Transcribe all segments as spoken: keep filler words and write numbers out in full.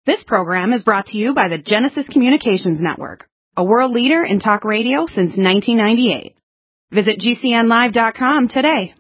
This program is brought to you by the Genesis Communications Network, a world leader in talk radio since nineteen ninety-eight. Visit G C N live dot com today.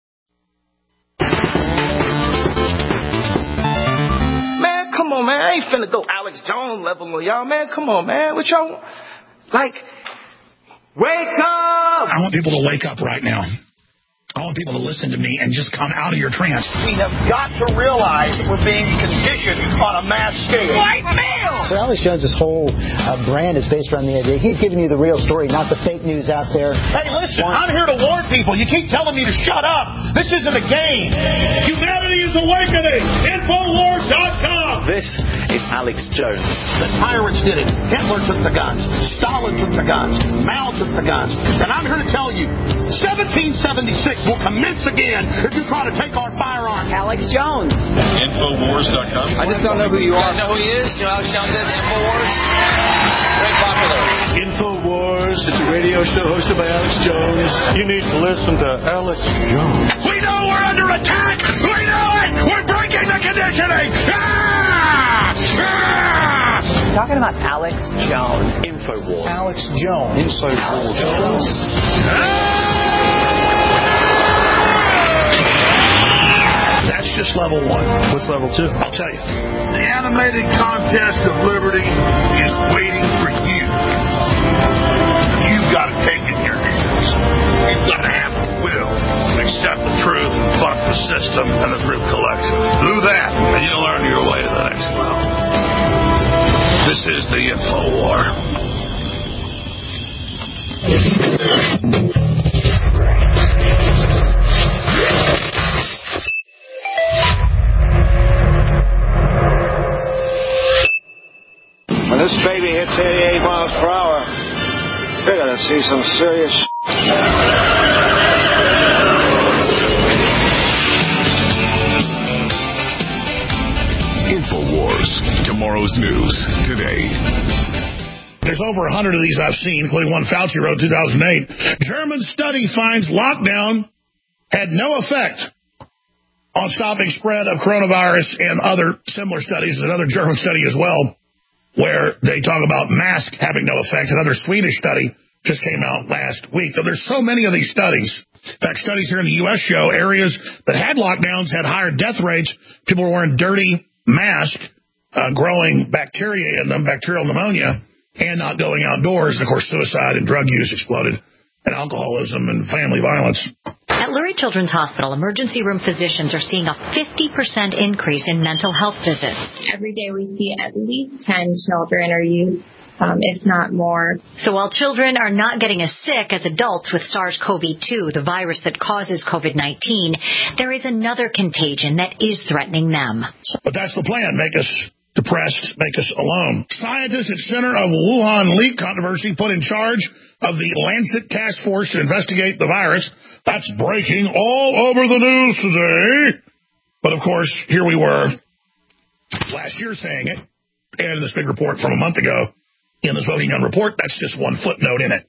Man, come on, man. I ain't finna go Alex Jones level on y'all, man. Come on, man. What y'all, like, wake up! I want people to wake up right now. I want people to listen to me and just come out of your trance. We have got to realize that we're being conditioned on a mass scale. White male! So Alex Jones' whole uh, brand is based around the idea. He's giving you the real story, not the fake news out there. Hey, listen, I'm here to warn people. You keep telling me to shut up. This isn't a game. Humanity is awakening. Infowars dot com. This is Alex Jones. The tyrants did it. Hitler took the guns. Stalin took the guns. Mao took the guns. And I'm here to tell you, seventeen seventy-six will commence again if you try to take our firearms. Alex Jones. Infowars dot com. I just don't know who you are. You know who he is? You know Alex Jones is? Infowars? Very popular. Infowars. It's a radio show hosted by Alex Jones. You need to listen to Alex Jones. We know we're under attack. We know it. We're breaking the conditioning. Ah! Ah! Talking about Alex Jones. Infowars. Alex Jones. Infowars. Jones. Ah! That's just level one. What's level two? I'll tell you. The animated contest of liberty is waiting for you. You've got to take it in your hands. You've got to have the will to accept the truth and fuck the system and the group collective. Do that, and you'll earn your way to the next level. This is the Info War. When this baby hits eighty-eight miles per hour, you're going to see some serious InfoWars. Tomorrow's news today. There's over one hundred of these I've seen, including one Fauci wrote in two thousand eight. German study finds lockdown had no effect on stopping spread of coronavirus, and other similar studies. There's another German study as well, where they talk about masks having no effect. Another Swedish study just came out last week. So there's so many of these studies. In fact, studies here in the U S show areas that had lockdowns had higher death rates. People were wearing dirty masks, uh, growing bacteria in them, bacterial pneumonia, and not going outdoors. And, of course, suicide and drug use exploded, and alcoholism and family violence. At Lurie Children's Hospital, emergency room physicians are seeing a fifty percent increase in mental health visits. Every day we see at least ten children or youth, um, if not more. So while children are not getting as sick as adults with SARS-C o V two, the virus that causes COVID nineteen, there is another contagion that is threatening them. But that's the plan, make us depressed, make us alone. Scientists at Center of Wuhan leak controversy put in charge of the Lancet Task Force to investigate the virus. That's breaking all over the news today. But, of course, here we were last year saying it, and in this big report from a month ago in this Voting Gun report, that's just one footnote in it.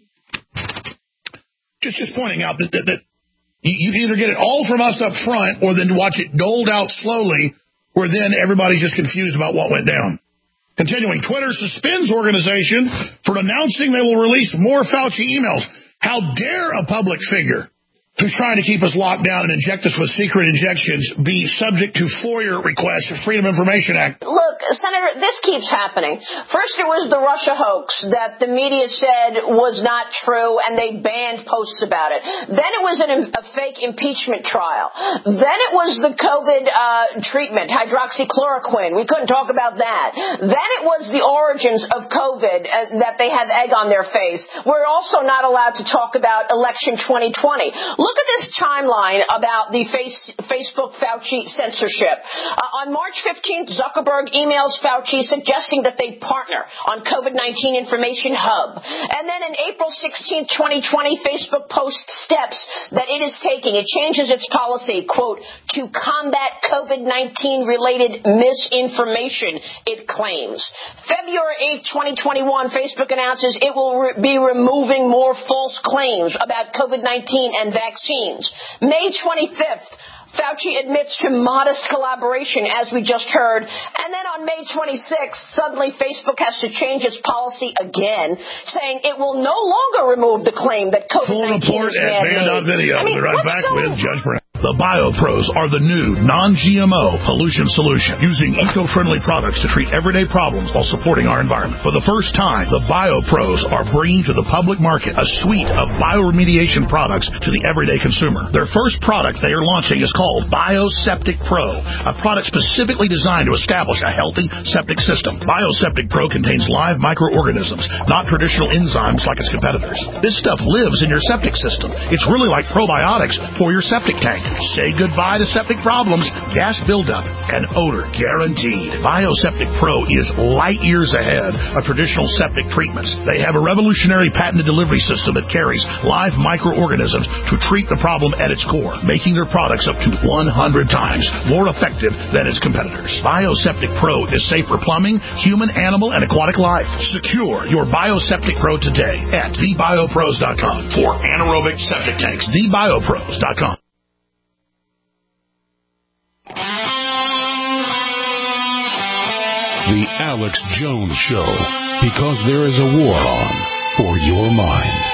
Just just pointing out that, that, that you either get it all from us up front or then watch it doled out slowly, where then everybody's just confused about what went down. Continuing, Twitter suspends organization for announcing they will release more Fauci emails. How dare a public figure who's trying to keep us locked down and inject us with secret injections be subject to FOIA requests, Freedom of Information Act? Look, Senator, this keeps happening. First it was the Russia hoax that the media said was not true, and they banned posts about it. Then it was an, a fake impeachment trial. Then it was the COVID uh, treatment, hydroxychloroquine. We couldn't talk about that. Then it was the origins of COVID, uh, that they have egg on their face. We're also not allowed to talk about election twenty twenty. Look at this timeline about the face, Facebook Fauci censorship. Uh, on March fifteenth, Zuckerberg emails Fauci suggesting that they partner on COVID nineteen Information Hub. And then on April sixteenth, twenty twenty, Facebook posts steps that it is taking. It changes its policy, quote, to combat COVID nineteen related misinformation, it claims. February eighth, twenty twenty-one, Facebook announces it will re- be removing more false claims about COVID nineteen and vaccines. May twenty-fifth, Fauci admits to modest collaboration, as we just heard. And then on May twenty-sixth, suddenly Facebook has to change its policy again, saying it will no longer remove the claim that COVID nineteen is man-made. Full report at man dot video. I mean, we'll be right back going? with Judge Brown. The BioPros are the new non-G M O pollution solution, using eco-friendly products to treat everyday problems while supporting our environment. For the first time, the BioPros are bringing to the public market a suite of bioremediation products to the everyday consumer. Their first product they are launching is called BioSeptic Pro, a product specifically designed to establish a healthy septic system. BioSeptic Pro contains live microorganisms, not traditional enzymes like its competitors. This stuff lives in your septic system. It's really like probiotics for your septic tank. Say goodbye to septic problems, gas buildup, and odor guaranteed. BioSeptic Pro is light years ahead of traditional septic treatments. They have a revolutionary patented delivery system that carries live microorganisms to treat the problem at its core, making their products up to one hundred times more effective than its competitors. BioSeptic Pro is safe for plumbing, human, animal, and aquatic life. Secure your BioSeptic Pro today at the bio pros dot com for anaerobic septic tanks. the bio pros dot com. The Alex Jones Show, because there is a war on for your mind.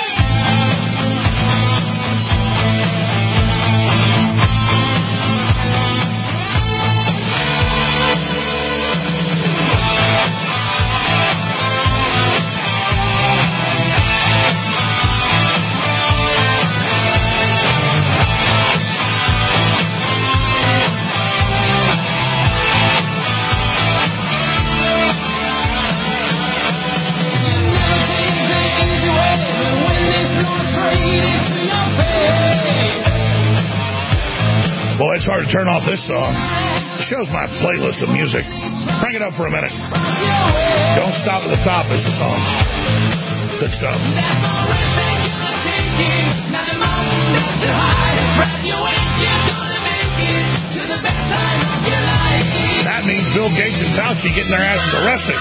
Boy, it's hard to turn off this song. It shows my playlist of music. Crank it up for a minute. Don't Stop at the Top is the song. Good stuff. That means Bill Gates and Fauci getting their asses arrested.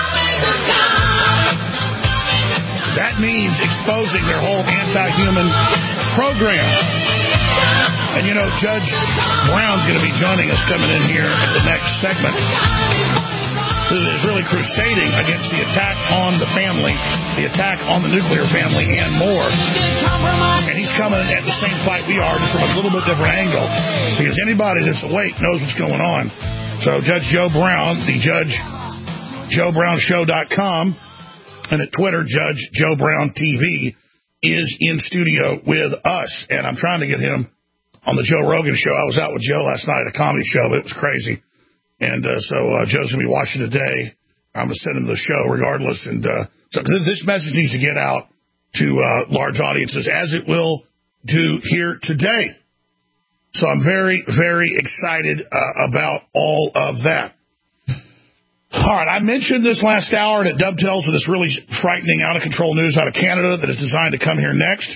That means exposing their whole anti-human program. And, you know, Judge Brown's going to be joining us coming in here at the next segment, who is really crusading against the attack on the family, the attack on the nuclear family, and more. And he's coming at the same fight we are, just from a little bit different angle, because anybody that's awake knows what's going on. So Judge Joe Brown, the Judge Joe Brown Show dot com, and at Twitter, Judge Joe Brown T V, is in studio with us. And I'm trying to get him on the Joe Rogan Show. I was out with Joe last night at a comedy show, but it was crazy. And uh, so uh, Joe's going to be watching today. I'm going to send him the show regardless. And uh, so this message needs to get out to uh, large audiences, as it will do here today. So I'm very, very excited uh, about all of that. All right, I mentioned this last hour, and it dovetails with this really frightening, out-of-control news out of Canada that is designed to come here next.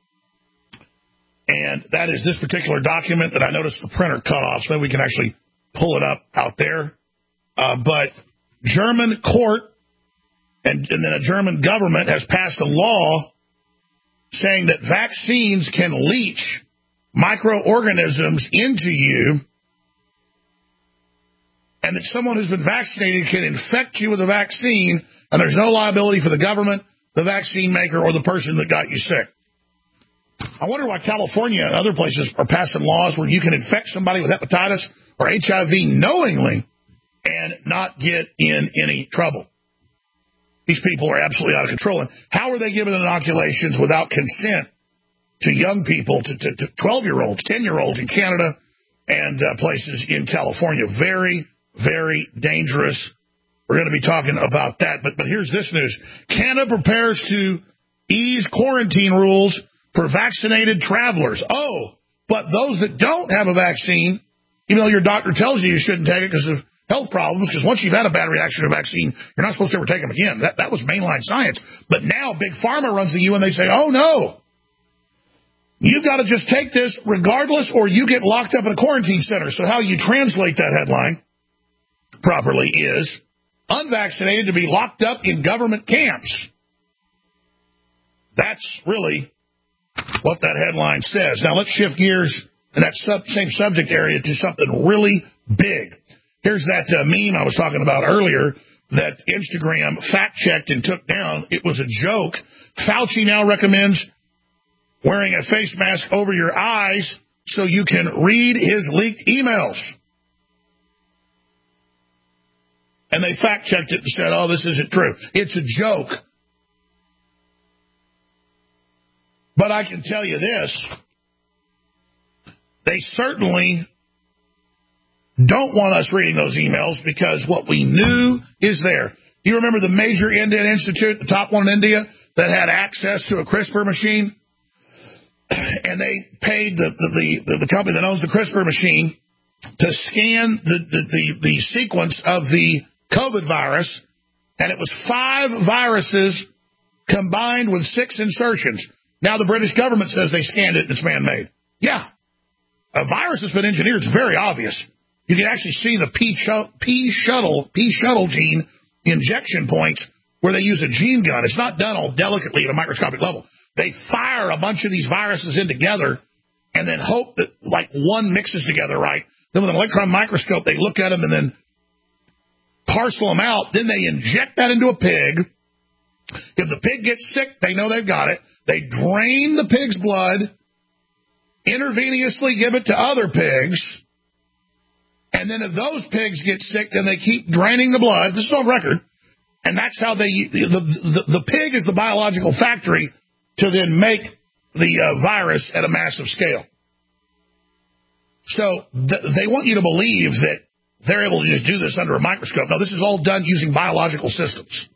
And that is this particular document that I noticed the printer cut off, so maybe we can actually pull it up out there. Uh, but German court and, and then a German government has passed a law saying that vaccines can leach microorganisms into you, and that someone who's been vaccinated can infect you with a vaccine, and there's no liability for the government, the vaccine maker, or the person that got you sick. I wonder why California and other places are passing laws where you can infect somebody with hepatitis or H I V knowingly and not get in any trouble. These people are absolutely out of control. And how are they giving inoculations without consent to young people, to, to, to twelve-year-olds, ten-year-olds in Canada and uh, places in California? Very, very dangerous. We're going to be talking about that. But, but here's this news. Canada prepares to ease quarantine rules for vaccinated travelers. Oh, but those that don't have a vaccine, even though your doctor tells you you shouldn't take it because of health problems, because once you've had a bad reaction to a vaccine, you're not supposed to ever take them again. That, that was mainline science. But now Big Pharma runs to you and they say, oh, no, you've got to just take this regardless or you get locked up in a quarantine center. So how you translate that headline properly is unvaccinated to be locked up in government camps. That's really what that headline says. Now, let's shift gears in that sub- same subject area to something really big. Here's that uh, meme I was talking about earlier that Instagram fact-checked and took down. It was a joke. Fauci now recommends wearing a face mask over your eyes so you can read his leaked emails. And they fact-checked it and said, oh, this isn't true. It's a joke. But I can tell you this. They certainly don't want us reading those emails because what we knew is there. Do you remember the major Indian Institute, the top one in India, that had access to a CRISPR machine? And they paid the, the, the, the company that owns the CRISPR machine to scan the, the, the, the sequence of the COVID virus, and it was five viruses combined with six insertions. Now the British government says they scanned it and it's man-made. Yeah. A virus has been engineered. It's very obvious. You can actually see the P, ch- P shuttle P shuttle gene injection points where they use a gene gun. It's not done all delicately at a microscopic level. They fire a bunch of these viruses in together and then hope that, like, one mixes together right. Then with an electron microscope, they look at them and then parcel them out. Then they inject that into a pig. If the pig gets sick, they know they've got it. They drain the pig's blood, intravenously give it to other pigs, and then if those pigs get sick, then they keep draining the blood. This is on record. And that's how they, the, the, the pig is the biological factory to then make the uh, virus at a massive scale. So th- they want you to believe that they're able to just do this under a microscope. No, this is all done using biological systems.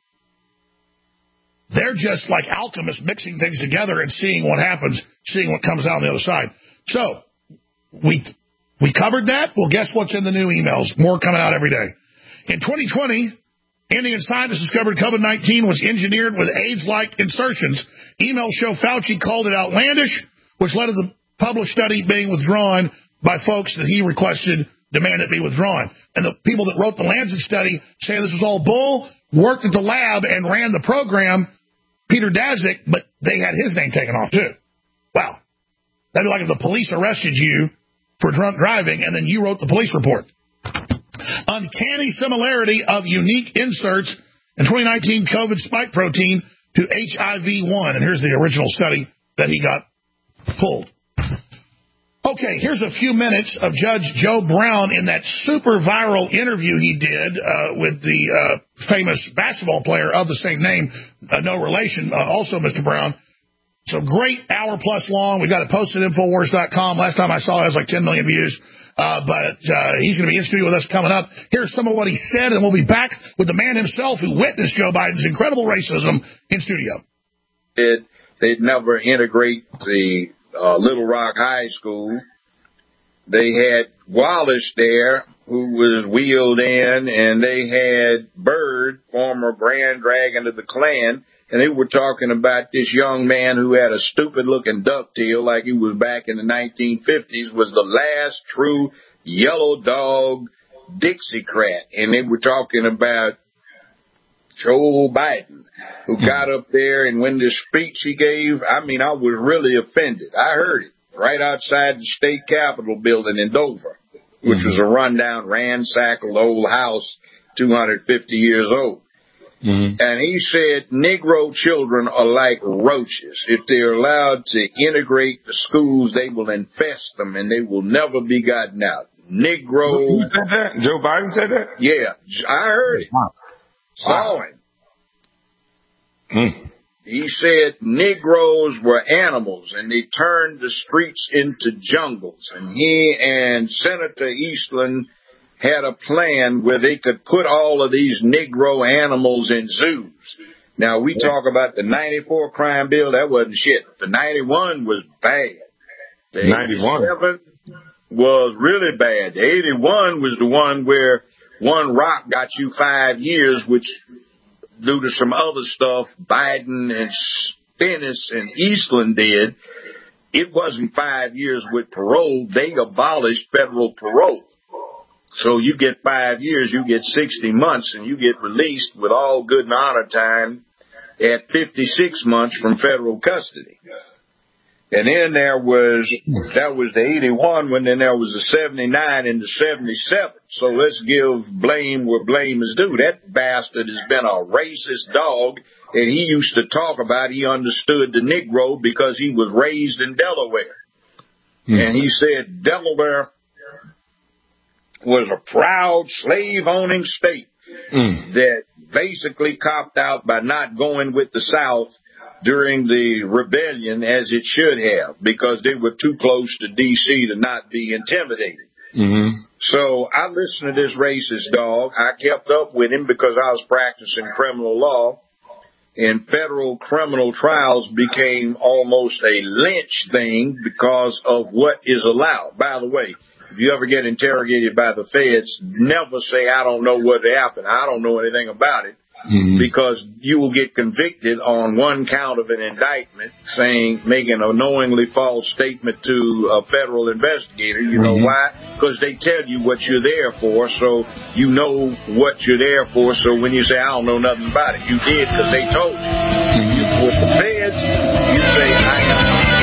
They're just like alchemists mixing things together and seeing what happens, seeing what comes out on the other side. So we we covered that. Well, guess what's in the new emails? More coming out every day. In twenty twenty, Indian scientists discovered COVID nineteen was engineered with AIDS-like insertions. Emails show Fauci called it outlandish, which led to the published study being withdrawn by folks that he requested demand it be withdrawn. And the people that wrote the Lancet study say this was all bull, worked at the lab and ran the program, Peter Daszak, but they had his name taken off too. Wow. That'd be like if the police arrested you for drunk driving and then you wrote the police report. Uncanny similarity of unique inserts in twenty nineteen COVID spike protein to H I V one. And here's the original study that he got pulled. Okay, here's a few minutes of Judge Joe Brown in that super viral interview he did uh, with the uh, famous basketball player of the same name, uh, no relation, uh, also Mister Brown. So great, hour plus long. We got it posted at Infowars dot com. Last time I saw it, it has like ten million views. Uh, but uh, he's going to be in studio with us coming up. Here's some of what he said, and we'll be back with the man himself who witnessed Joe Biden's incredible racism in studio. It, they'd never integrate the uh, Little Rock High School. They had Wallace there, who was wheeled in, and they had Byrd, former Grand Dragon of the Klan, and they were talking about this young man who had a stupid-looking ducktail like he was back in the nineteen fifties, was the last true yellow dog Dixiecrat. And they were talking about Joe Biden, who got up there, and when the speech he gave, I mean, I was really offended. I heard it right outside the state capitol building in Dover, which mm-hmm. was a rundown, ransacked old house, two hundred fifty years old. Mm-hmm. And he said Negro children are like roaches. If they're allowed to integrate the schools, they will infest them, and they will never be gotten out. Negro. Who said that? Joe Biden said that? Yeah, I heard it. Wow. Saw him. Mm. He said Negroes were animals, and they turned the streets into jungles. And he and Senator Eastland had a plan where they could put all of these Negro animals in zoos. Now, we talk about the ninety-four crime bill. That wasn't shit. The ninety-one was bad. The ninety-one eighty-seven was really bad. The eighty-one was the one where one rock got you five years, which, due to some other stuff Biden and Stennis and Eastland did, it wasn't five years with parole. They abolished federal parole. So you get five years, you get sixty months, and you get released with all good and honor time at fifty-six months from federal custody. And then there was, that was the eighty-one one, then there was the seventy-nine and the seventy-seven. So let's give blame where blame is due. That bastard has been a racist dog, and he used to talk about he understood the Negro because he was raised in Delaware. Mm. And he said Delaware was a proud slave-owning state mm. that basically copped out by not going with the South during the rebellion as it should have, because they were too close to D C to not be intimidated. Mm-hmm. So I listened to this racist dog. I kept up with him because I was practicing criminal law, and federal criminal trials became almost a lynch thing because of what is allowed. By the way, if you ever get interrogated by the feds, never say, I don't know what happened. I don't know anything about it. Mm-hmm. Because you will get convicted on one count of an indictment saying, making a knowingly false statement to a federal investigator. You mm-hmm. know why? Because they tell you what you're there for, so you know what you're there for. So when you say, I don't know nothing about it, you did because they told you. Mm-hmm. you. With the feds, you say, I am.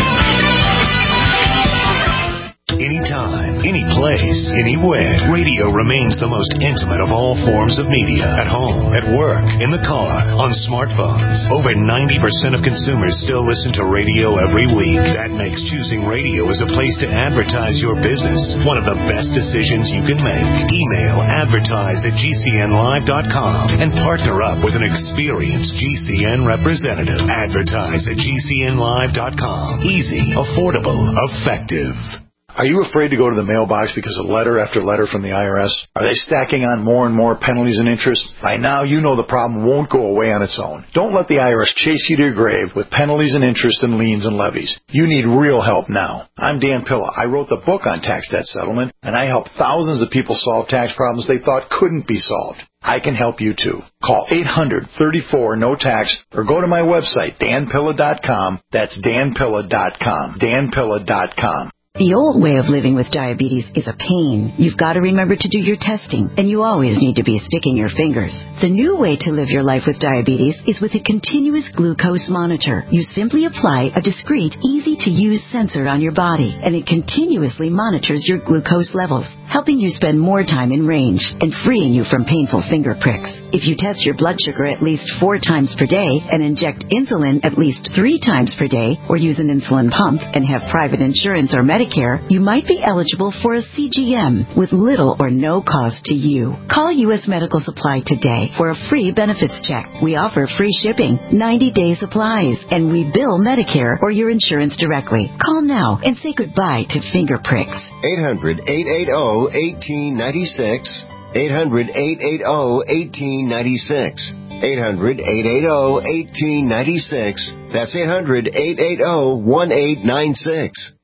Anytime, any place, anywhere, radio remains the most intimate of all forms of media. At home, at work, in the car, on smartphones. Over ninety percent of consumers still listen to radio every week. That makes choosing radio as a place to advertise your business one of the best decisions you can make. Email advertise at G C N live dot com and partner up with an experienced G C N representative. Advertise at G C N live dot com. Easy, affordable, effective. Are you afraid to go to the mailbox because of letter after letter from the I R S? Are they stacking on more and more penalties and interest? By now, you know the problem won't go away on its own. Don't let the I R S chase you to your grave with penalties and interest and liens and levies. You need real help now. I'm Dan Pilla. I wrote the book on tax debt settlement, and I help thousands of people solve tax problems they thought couldn't be solved. I can help you too. Call eight hundred, thirty-four, no tax or go to my website, dan pilla dot com. That's dan pilla dot com. dan pilla dot com. The old way of living with diabetes is a pain. You've got to remember to do your testing, and you always need to be sticking your fingers. The new way to live your life with diabetes is with a continuous glucose monitor. You simply apply a discreet, easy-to-use sensor on your body, and it continuously monitors your glucose levels, helping you spend more time in range and freeing you from painful finger pricks. If you test your blood sugar at least four times per day and inject insulin at least three times per day, or use an insulin pump and have private insurance or Medicare, you might be eligible for a C G M with little or no cost to you. Call U S Medical Supply today for a free benefits check. We offer free shipping, ninety-day supplies, and we bill Medicare or your insurance directly. Call now and say goodbye to finger pricks. eight hundred, eight eight zero, one eight nine six. eight hundred, eight eight zero, one eight nine six. eight hundred, eight eight zero, one eight nine six. That's eight hundred, eight eight zero, one eight nine six.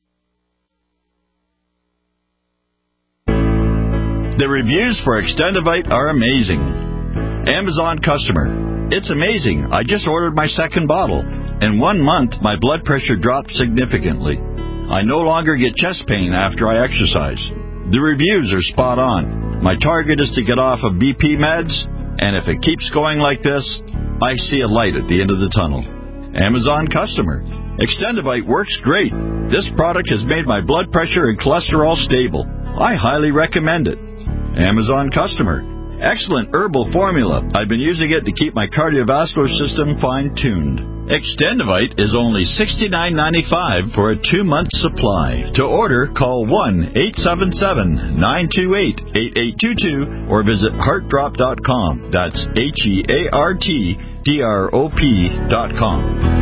The reviews for Extendivite are amazing. Amazon customer. It's amazing. I just ordered my second bottle. In one month, my blood pressure dropped significantly. I no longer get chest pain after I exercise. The reviews are spot on. My target is to get off of B P meds, and if it keeps going like this, I see a light at the end of the tunnel. Amazon customer. Extendivite works great. This product has made my blood pressure and cholesterol stable. I highly recommend it. Amazon customer. Excellent herbal formula. I've been using it to keep my cardiovascular system fine-tuned. Extendivite is only sixty-nine ninety-five for a two-month supply. To order, call one eight seven seven, nine two eight, eight eight two two or visit heart drop dot com. That's H E A R T D R O P dot com.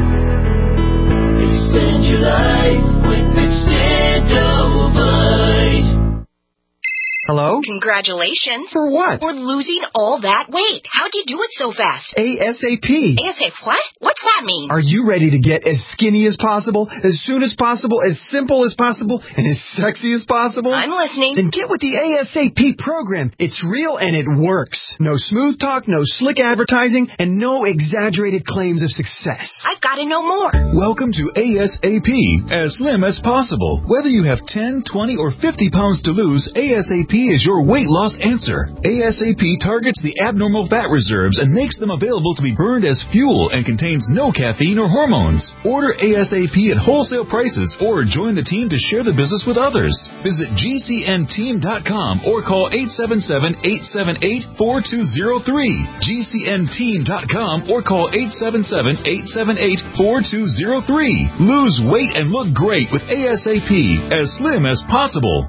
Extend your life with Extendivite. Hello? Congratulations. For what? For losing all that weight. How'd you do it so fast? ASAP. ASAP what? What's that mean? Are you ready to get as skinny as possible, as soon as possible, as simple as possible, and as sexy as possible? I'm listening. Then get with the ASAP program. It's real and it works. No smooth talk, no slick advertising, and no exaggerated claims of success. I've got to know more. Welcome to ASAP. As slim as possible. Whether you have ten, twenty, or fifty pounds to lose, ASAP P is your weight loss answer. ASAP targets the abnormal fat reserves and makes them available to be burned as fuel and contains no caffeine or hormones. Order ASAP at wholesale prices or join the team to share the business with others. Visit G C N team dot com or call eight seven seven, eight seven eight, four two zero three. G C N team dot com or call eight seven seven, eight seven eight, four two zero three. Lose weight and look great with ASAP, as slim as possible.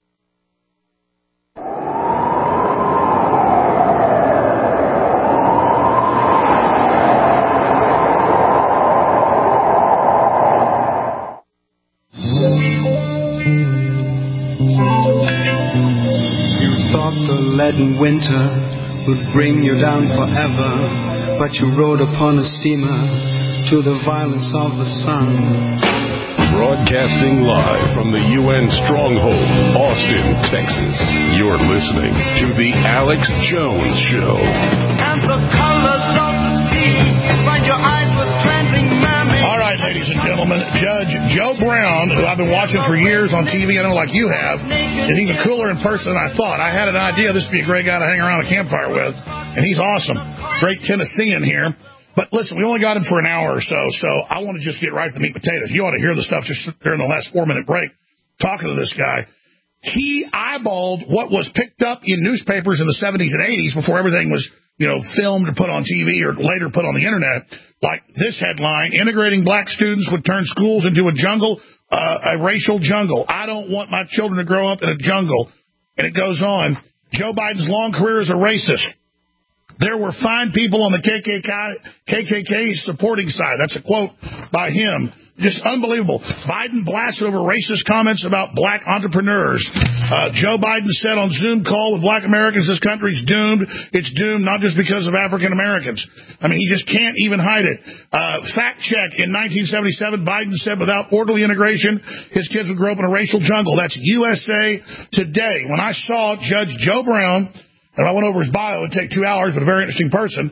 Leaden winter would bring you down forever, but you rode upon a steamer to the violence of the sun. Broadcasting live from the U N Stronghold, Austin, Texas. You're listening to The Alex Jones Show. And the colors of the sea find your eyes with trembling mermaids. All right, ladies and gentlemen, Judge Joe Brown, who I've been watching for years on T V, I know like you have, is even cooler in person than I thought. I had an idea this would be a great guy to hang around a campfire with, and he's awesome. Great Tennessean here. But listen, we only got him for an hour or so, so I want to just get right to the meat and potatoes. You ought to hear the stuff just during the last four-minute break talking to this guy. He eyeballed what was picked up in newspapers in the seventies and eighties before everything was, you know, filmed or put on T V or later put on the Internet, like this headline: integrating black students would turn schools into a jungle, uh, a racial jungle. I don't want my children to grow up in a jungle. And it goes on. Joe Biden's long career as a racist. There were fine people on the K K K, K K K supporting side. That's a quote by him. Just unbelievable. Biden blasted over racist comments about black entrepreneurs. Uh, Joe Biden said on Zoom call with black Americans, this country's doomed. It's doomed not just because of African Americans. I mean, he just can't even hide it. Uh, fact check. In nineteen seventy-seven, Biden said without orderly integration, his kids would grow up in a racial jungle. That's U S A Today. When I saw Judge Joe Brown, and I went over his bio, it would take two hours, but a very interesting person,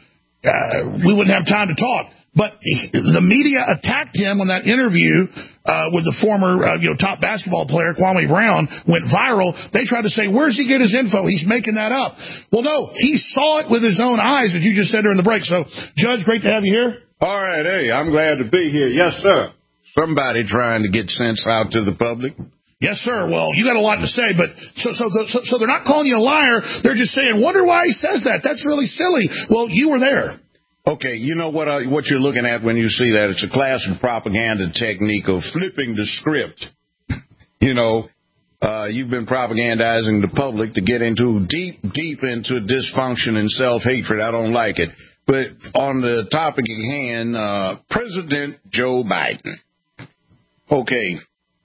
uh, we wouldn't have time to talk. But the media attacked him when that interview uh, with the former uh, you know, top basketball player, Kwame Brown, went viral. They tried to say, where's he get his info? He's making that up. Well, no, he saw it with his own eyes, as you just said during the break. So, Judge, great to have you here. All right, hey, I'm glad to be here. Yes, sir. Somebody trying to get sense out to the public. Yes, sir. Well, you got a lot to say, but so so so, so they're not calling you a liar. They're just saying, wonder why he says that. That's really silly. Well, you were there. Okay, you know what uh, what you're looking at when you see that? It's a classic propaganda technique of flipping the script. You know, uh, you've been propagandizing the public to get into deep, deep into dysfunction and self-hatred. I don't like it. But on the topic at hand, uh, President Joe Biden. Okay,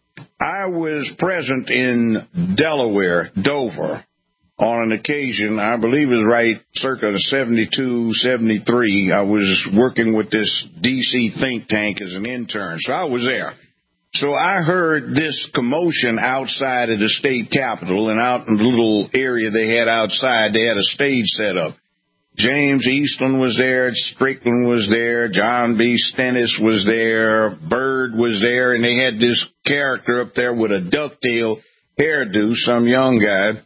I was present in Delaware, Dover, on an occasion, I believe it was right circa seventy-two, seventy-three. I was working with this D C think tank as an intern, so I was there. So I heard this commotion outside of the state capitol, and out in the little area they had outside, they had a stage set up. James Eastland was there, Strickland was there, John B. Stennis was there, Byrd was there, and they had this character up there with a ducktail hairdo, some young guy.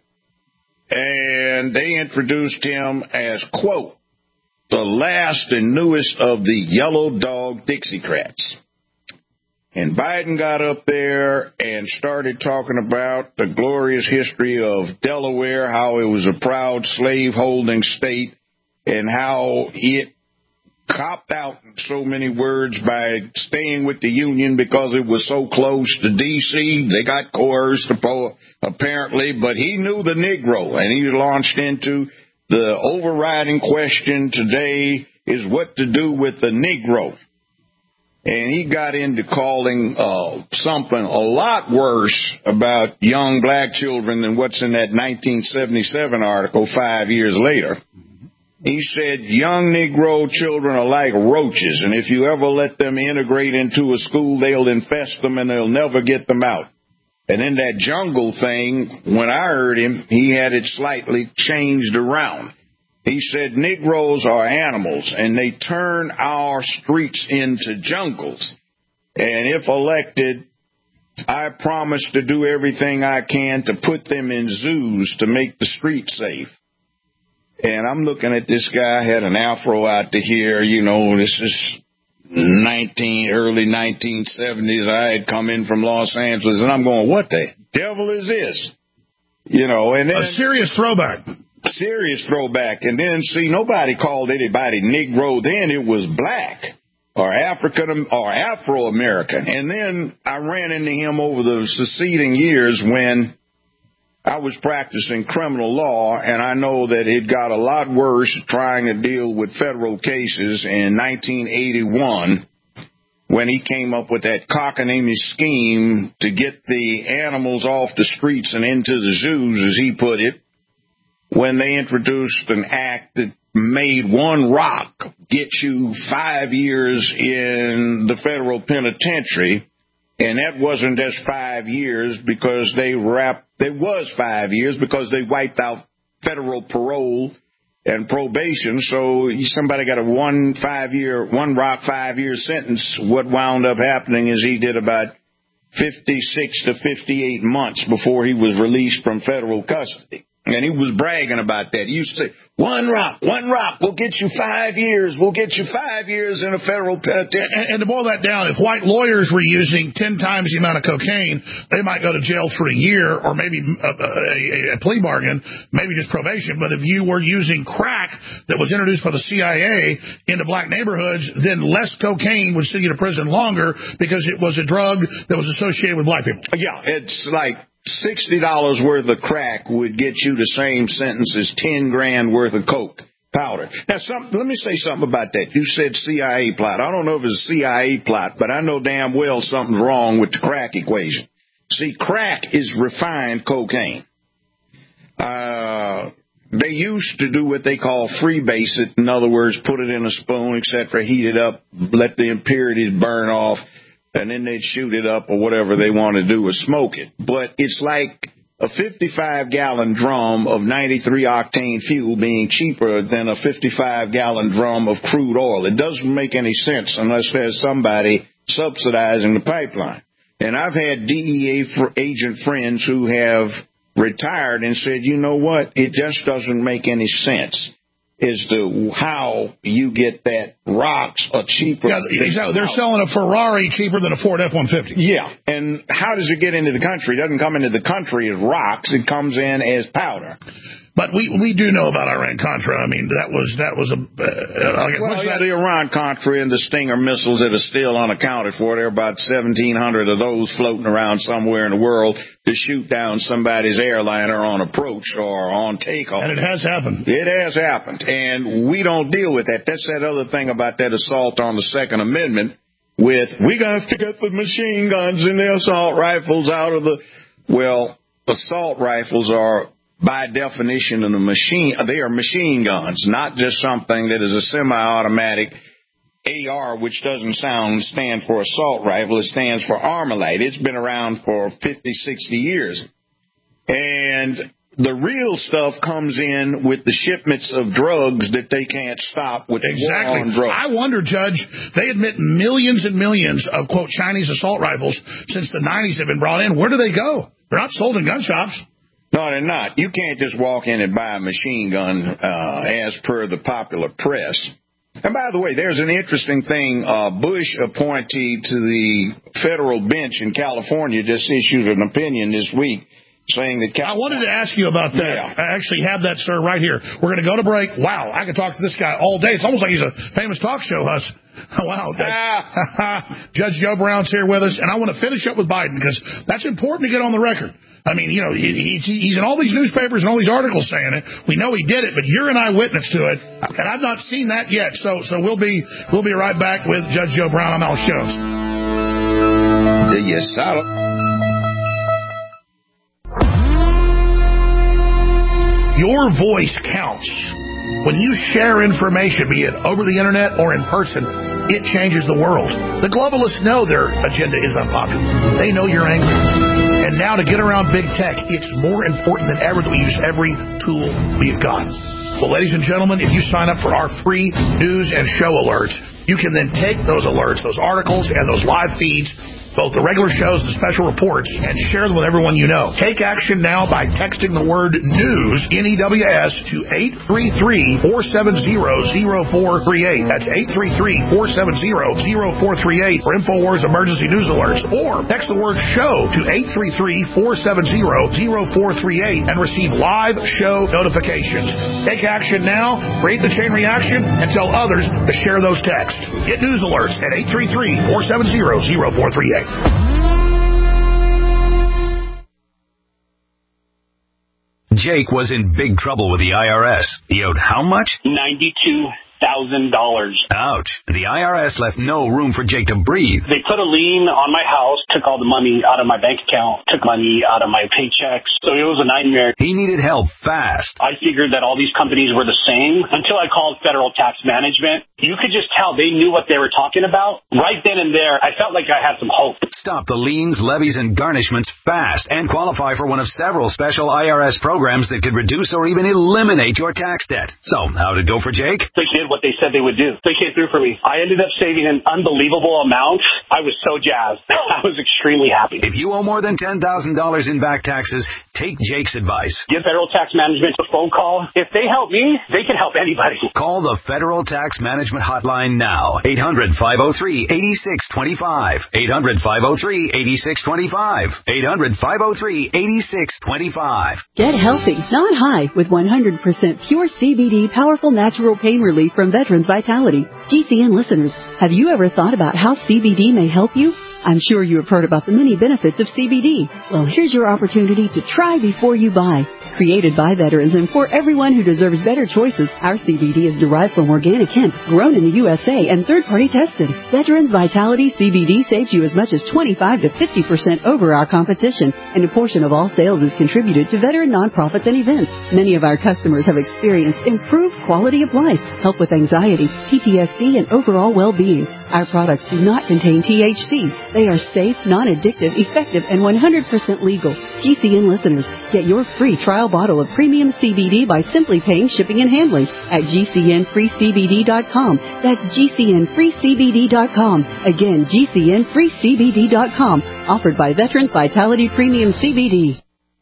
And they introduced him as, quote, the last and newest of the Yellow Dog Dixiecrats. And Biden got up there and started talking about the glorious history of Delaware, how it was a proud slave-holding state, and how it copped out in so many words by staying with the Union because it was so close to D C They got coerced, apparently, but he knew the Negro, and he launched into the overriding question today is what to do with the Negro. And he got into calling uh, something a lot worse about young black children than what's in that nineteen seventy-seven article five years later. He said young Negro children are like roaches, and if you ever let them integrate into a school, they'll infest them and they'll never get them out. And in that jungle thing, when I heard him, he had it slightly changed around. He said Negroes are animals, and they turn our streets into jungles. And if elected, I promise to do everything I can to put them in zoos to make the streets safe. And I'm looking at this guy, had an afro out to here, you know, this is nineteen, early nineteen seventies. I had come in from Los Angeles, and I'm going, what the devil is this? You know, and then... A serious throwback. Serious throwback. And then, see, nobody called anybody Negro then. It was black or African or Afro-American. And then I ran into him over the succeeding years when I was practicing criminal law, and I know that it got a lot worse trying to deal with federal cases in nineteen eighty-one when he came up with that cockamamie scheme to get the animals off the streets and into the zoos, as he put it, when they introduced an act that made one rock get you five years in the federal penitentiary. And that wasn't just five years because they wrapped, it was five years because they wiped out federal parole and probation. So somebody got a one five year, one rock five year sentence. What wound up happening is he did about fifty-six to fifty-eight months before he was released from federal custody. And he was bragging about that. He used to say, one rock, one rock, we'll get you five years. We'll get you five years in a federal penitentiary. And, and to boil that down, if white lawyers were using ten times the amount of cocaine, they might go to jail for a year or maybe a, a, a plea bargain, maybe just probation. But if you were using crack that was introduced by the C I A into black neighborhoods, then less cocaine would send you to prison longer because it was a drug that was associated with black people. Yeah, it's like sixty dollars worth of crack would get you the same sentence as ten grand worth of coke powder. Now, some, let me say something about that. You said C I A plot. I don't know if it's a C I A plot, but I know damn well something's wrong with the crack equation. See, crack is refined cocaine. Uh, they used to do what they call freebase it. In other words, put it in a spoon, et cetera, heat it up, let the impurities burn off, and then they'd shoot it up or whatever they want to do or smoke it. But it's like a fifty-five gallon drum of ninety-three octane fuel being cheaper than a fifty-five gallon drum of crude oil. It doesn't make any sense unless there's somebody subsidizing the pipeline. And I've had D E A agent friends who have retired and said, you know what, it just doesn't make any sense as to how you get that rocks are cheaper. Yeah, exactly. They're selling a Ferrari cheaper than a Ford F one fifty. Yeah, and how does it get into the country? It doesn't come into the country as rocks. It comes in as powder. But we we do know about Iran-Contra. I mean, that was that was a... Uh, well, yeah, the Iran-Contra and the Stinger missiles that are still unaccounted for. There are about seventeen hundred of those floating around somewhere in the world to shoot down somebody's airliner on approach or on takeoff. And it has happened. It has happened. And we don't deal with that. That's that other thing about that assault on the Second Amendment with, we got to get the machine guns and the assault rifles out of the... Well, assault rifles are... by definition of the machine, they are machine guns, not just something that is a semi-automatic A R, which doesn't sound stand for assault rifle. It stands for Armalite. It's been around for fifty, sixty years. And the real stuff comes in with the shipments of drugs that they can't stop with exactly. the war on drugs. I wonder, Judge, they admit millions and millions of, quote, Chinese assault rifles since the nineties have been brought in. Where do they go? They're not sold in gun shops. No, they're not. You can't just walk in and buy a machine gun uh, as per the popular press. And by the way, there's an interesting thing. Uh, Bush appointee to the federal bench in California just issued an opinion this week saying that... California, I wanted to ask you about that. Yeah. I actually have that, sir, right here. We're going to go to break. Wow, I could talk to this guy all day. It's almost like he's a famous talk show host. Wow. Ah. Judge Joe Brown's here with us, and I want to finish up with Biden because that's important to get on the record. I mean, you know, he, he's in all these newspapers and all these articles saying it. We know he did it, but you're an eyewitness to it, and I've not seen that yet. So, so we'll be we'll be right back with Judge Joe Brown. I'm Alex Jones. Yes, sir. Your voice counts. When you share information, be it over the internet or in person, it changes the world. The globalists know their agenda is unpopular. They know you're angry. And now to get around big tech, it's more important than ever that we use every tool we've got. Well, ladies and gentlemen, if you sign up for our free news and show alerts, you can then take those alerts, those articles, and those live feeds both the regular shows and special reports, and share them with everyone you know. Take action now by texting the word NEWS, N E W S, to eight three three, four seven zero, zero four three eight. That's eight three three, four seven zero, zero four three eight for InfoWars Emergency News Alerts. Or text the word SHOW to eight three three, four seven zero, zero four three eight and receive live show notifications. Take action now, create the chain reaction, and tell others to share those texts. Get news alerts at eight three three, four seven zero, zero four three eight. Jake was in big trouble with the I R S. He owed how much? ninety-two thousand dollars. Ouch. The I R S left no room for Jake to breathe. They put a lien on my house, took all the money out of my bank account, took money out of my paychecks. So it was a nightmare. He needed help fast. I figured that all these companies were the same until I called Federal Tax Management. You could just tell they knew what they were talking about. Right then and there, I felt like I had some hope. Stop the liens, levies, and garnishments fast and qualify for one of several special I R S programs that could reduce or even eliminate your tax debt. So, how'd it go for Jake? They did what they said they would do. They came through for me. I ended up saving an unbelievable amount. I was so jazzed. I was extremely happy. If you owe more than ten thousand dollars in back taxes, take Jake's advice. Give Federal Tax Management a phone call. If they help me, they can help anybody. Call the Federal Tax Management Hotline now. eight hundred, five oh three, eight six two five. eight hundred, five oh three, eight six two five. eight hundred, five oh three, eight six two five. Get healthy, not high, with one hundred percent pure C B D powerful natural pain relief from Veterans Vitality. G C N listeners, have you ever thought about how C B D may help you? I'm sure you have heard about the many benefits of C B D. Well, here's your opportunity to try before you buy. Created by veterans and for everyone who deserves better choices, our C B D is derived from organic hemp, grown in the U S A and third-party tested. Veterans Vitality C B D saves you as much as twenty-five to fifty percent over our competition, and a portion of all sales is contributed to veteran nonprofits and events. Many of our customers have experienced improved quality of life, help with anxiety, P T S D, and overall well-being. Our products do not contain T H C. They are safe, non-addictive, effective, and one hundred percent legal. G C N listeners, get your free trial bottle of premium C B D by simply paying shipping and handling at G C N free C B D dot com. That's G C N free C B D dot com. Again, G C N free C B D dot com. Offered by Veterans Vitality Premium C B D.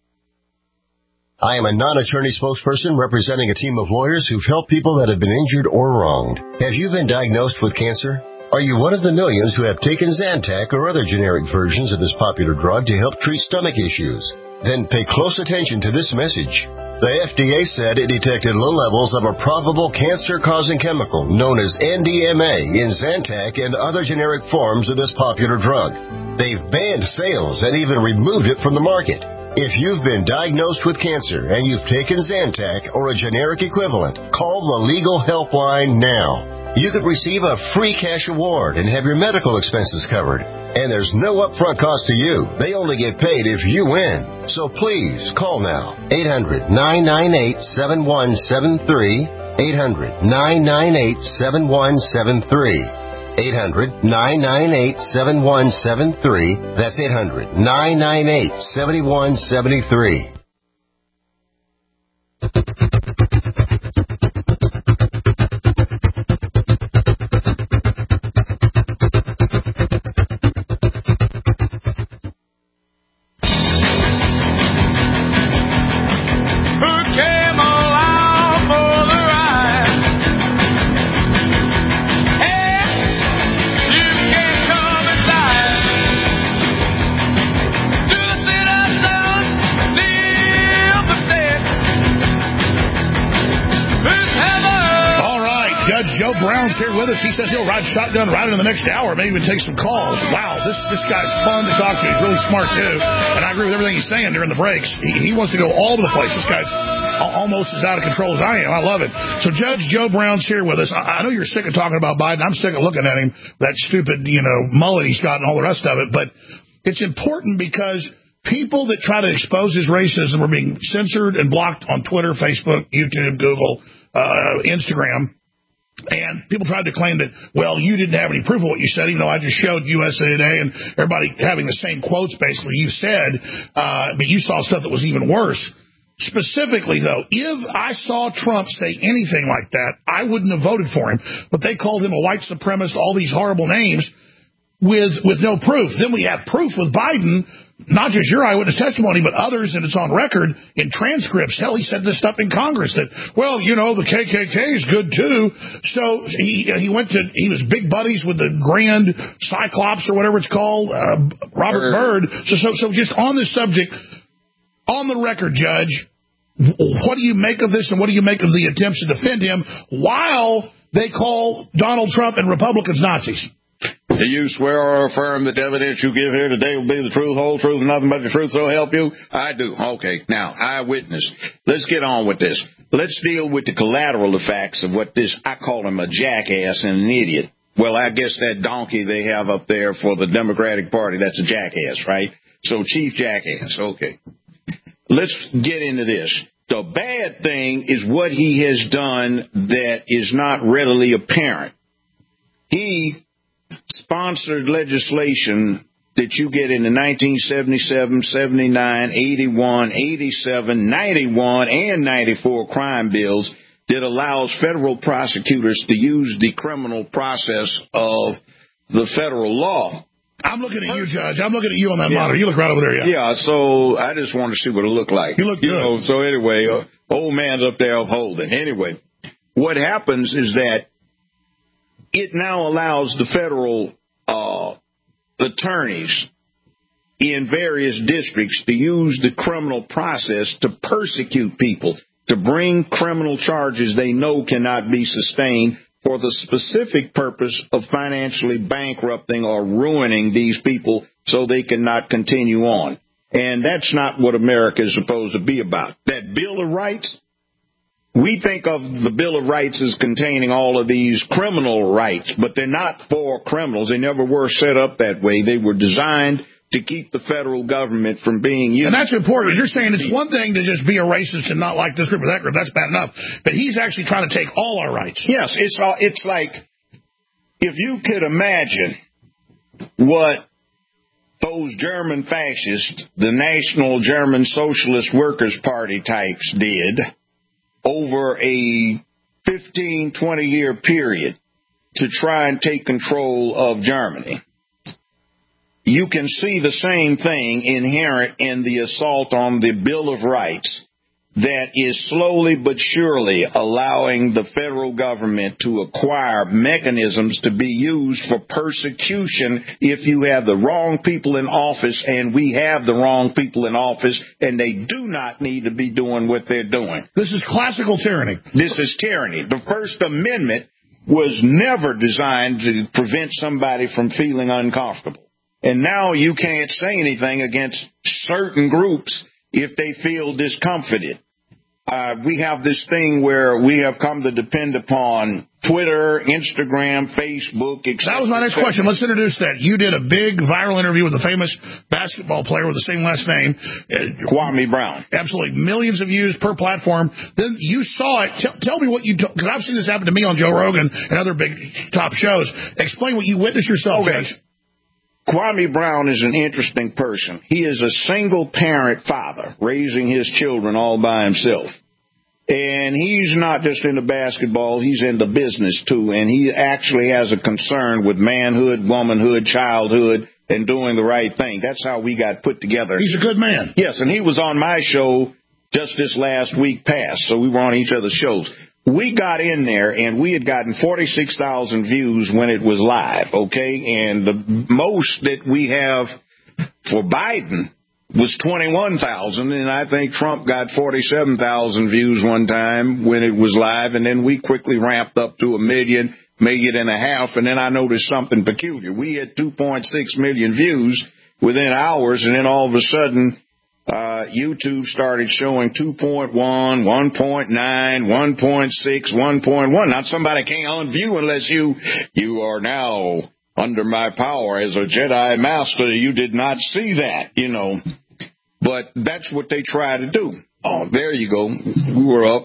I am a non-attorney spokesperson representing a team of lawyers who've helped people that have been injured or wronged. Have you been diagnosed with cancer? Are you one of the millions who have taken Zantac or other generic versions of this popular drug to help treat stomach issues? Then pay close attention to this message. The F D A said it detected low levels of a probable cancer-causing chemical known as N D M A in Zantac and other generic forms of this popular drug. They've banned sales and even removed it from the market. If you've been diagnosed with cancer and you've taken Zantac or a generic equivalent, call the Legal Helpline now. You could receive a free cash award and have your medical expenses covered. And there's no upfront cost to you. They only get paid if you win. So please, call now. eight hundred, nine nine eight, seven one seven three. eight hundred, nine nine eight, seven one seven three. eight hundred, nine nine eight, seven one seven three. That's eight hundred, nine nine eight, seven one seven three. Joe Brown's here with us. He says he'll ride shotgun right into the next hour, maybe even take some calls. Wow, this this guy's fun to talk to. He's really smart, too. And I agree with everything he's saying during the breaks. He, he wants to go all over the place. This guy's almost as out of control as I am. I love it. So Judge Joe Brown's here with us. I, I know you're sick of talking about Biden. I'm sick of looking at him, that stupid, you know, mullet he's got and all the rest of it. But it's important because people that try to expose his racism are being censored and blocked on Twitter, Facebook, YouTube, Google, uh, Instagram. And people tried to claim that, well, you didn't have any proof of what you said, even though I just showed U S A Today and everybody having the same quotes, basically, you said, uh, but you saw stuff that was even worse. Specifically, though, if I saw Trump say anything like that, I wouldn't have voted for him. But they called him a white supremacist, all these horrible names. with with no proof. Then we have proof with Biden, not just your eyewitness testimony, but others, and it's on record in transcripts. Hell, he said this stuff in Congress that, well, you know, the K K K is good too. So he he went to, he was big buddies with the Grand Cyclops or whatever it's called, uh, Robert Byrd. So, so, so just on this subject, on the record, Judge, what do you make of this, and what do you make of the attempts to defend him while they call Donald Trump and Republicans Nazis? Do you swear or affirm that the evidence you give here today will be the truth, whole truth, and nothing but the truth, so help you? I do. Okay. Now, eyewitness. Let's get on with this. Let's deal with the collateral effects of what this, I call him a jackass and an idiot. Well, I guess that donkey they have up there for the Democratic Party, that's a jackass, right? So, Chief Jackass. Okay. Let's get into this. The bad thing is what he has done that is not readily apparent. He sponsored legislation that you get in the nineteen seventy-seven, seventy-nine, eighty-one, eighty-seven, ninety-one, and ninety-four crime bills that allows federal prosecutors to use the criminal process of the federal law. I'm looking at you, Judge. I'm looking at you on that yeah. monitor. You look right over there, yeah. Yeah, so I just wanted to see what it looked like. You look good. You know, so anyway, uh, old man's up there upholding. Anyway, what happens is that it now allows the federal uh, attorneys in various districts to use the criminal process to persecute people, to bring criminal charges they know cannot be sustained for the specific purpose of financially bankrupting or ruining these people so they cannot continue on. And that's not what America is supposed to be about. That Bill of Rights, we think of the Bill of Rights as containing all of these criminal rights, but they're not for criminals. They never were set up that way. They were designed to keep the federal government from being used. And that's important. You're saying it's one thing to just be a racist and not like this group or that group. That's bad enough. But he's actually trying to take all our rights. Yes, it's all, it's like, if you could imagine what those German fascists, the National German Socialist Workers' Party types did over a fifteen, twenty year period to try and take control of Germany. You can see the same thing inherent in the assault on the Bill of Rights that is slowly but surely allowing the federal government to acquire mechanisms to be used for persecution if you have the wrong people in office, and we have the wrong people in office, and they do not need to be doing what they're doing. This is classical tyranny. This is tyranny. The First Amendment was never designed to prevent somebody from feeling uncomfortable. And now you can't say anything against certain groups if they feel discomforted. Uh, we have this thing where we have come to depend upon Twitter, Instagram, Facebook, et cetera. That was my next question. Let's introduce that. You did a big viral interview with a famous basketball player with the same last name. Kwame Brown. Absolutely. Millions of views per platform. Then you saw it. Tell, tell me what you, because I've seen this happen to me on Joe Rogan and other big top shows. Explain what you witnessed yourself. Okay. Guys. Kwame Brown is an interesting person. He is a single-parent father raising his children all by himself. And he's not just into basketball, he's into business, too. And he actually has a concern with manhood, womanhood, childhood, and doing the right thing. That's how we got put together. He's a good man. Yes, and he was on my show just this last week past, so we were on each other's shows. We got in there, and we had gotten forty-six thousand views when it was live, okay? And the most that we have for Biden was twenty-one thousand, and I think Trump got forty-seven thousand views one time when it was live, and then we quickly ramped up to a million, million and a half, and then I noticed something peculiar. We had two point six million views within hours, and then all of a sudden, Uh, YouTube started showing two point one, one point nine, one point six, one point one. Now, somebody can't unview unless you, you are now under my power as a Jedi Master. You did not see that, you know. But that's what they try to do. Oh, there you go. We were up.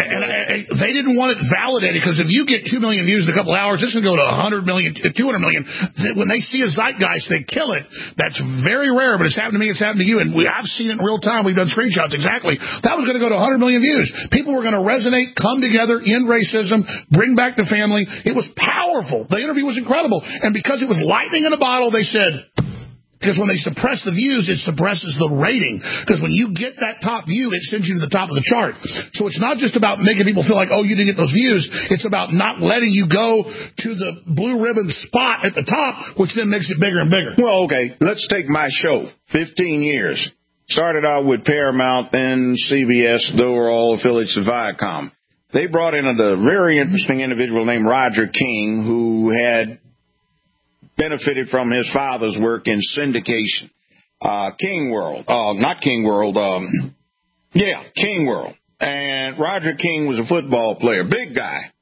And I, I, they didn't want it validated, because if you get two million views in a couple hours, it's going to go to one hundred million, two hundred million. When they see a zeitgeist, they kill it. That's very rare, but it's happened to me, it's happened to you, and we, I've seen it in real time. We've done screenshots exactly. That was going to go to one hundred million views. People were going to resonate, come together, end racism, bring back the family. It was powerful. The interview was incredible. And because it was lightning in a bottle, they said... Because when they suppress the views, it suppresses the rating. Because when you get that top view, it sends you to the top of the chart. So it's not just about making people feel like, oh, you didn't get those views. It's about not letting you go to the blue ribbon spot at the top, which then makes it bigger and bigger. Well, okay, let's take my show. fifteen years. Started out with Paramount, then C B S, they were all affiliates of Viacom. They brought in a, a very interesting individual named Roger King, who had benefited from his father's work in syndication. Uh, King World, uh, not King World, um, yeah, King World. And Roger King was a football player, big guy.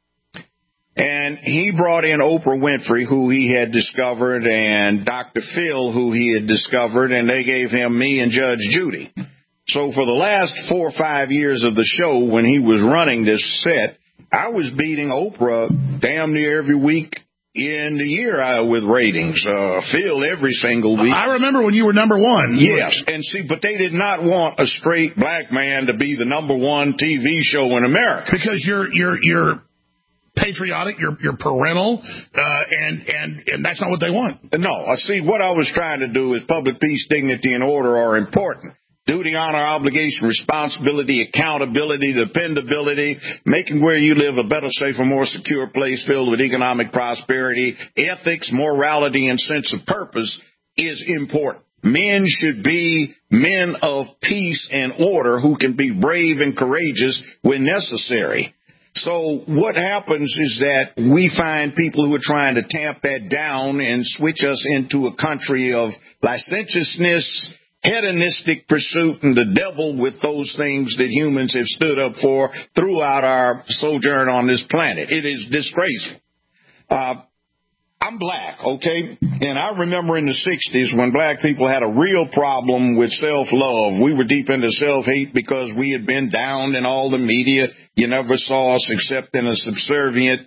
And he brought in Oprah Winfrey, who he had discovered, and Doctor Phil, who he had discovered, and they gave him me and Judge Judy. So for the last four or five years of the show, when he was running this set, I was beating Oprah damn near every week in the year uh, with ratings. Uh, Phil every single week. I remember when you were number one. Yes, and see, but they did not want a straight black man to be the number one T V show in America. Because you're you're you're patriotic, you're you're parental, uh, and and and that's not what they want. No, I see. What I was trying to do is public peace, dignity, and order are important. Duty, honor, obligation, responsibility, accountability, dependability, making where you live a better, safer, more secure place filled with economic prosperity, ethics, morality, and sense of purpose is important. Men should be men of peace and order who can be brave and courageous when necessary. So what happens is that we find people who are trying to tamp that down and switch us into a country of licentiousness, hedonistic pursuit, and the devil with those things that humans have stood up for throughout our sojourn on this planet. It is disgraceful. Uh, I'm black, okay? And I remember in the sixties when black people had a real problem with self-love. We were deep into self-hate because we had been down in all the media. You never saw us except in a subservient,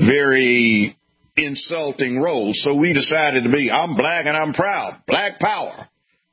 very insulting role. So we decided to be, I'm black and I'm proud. Black power.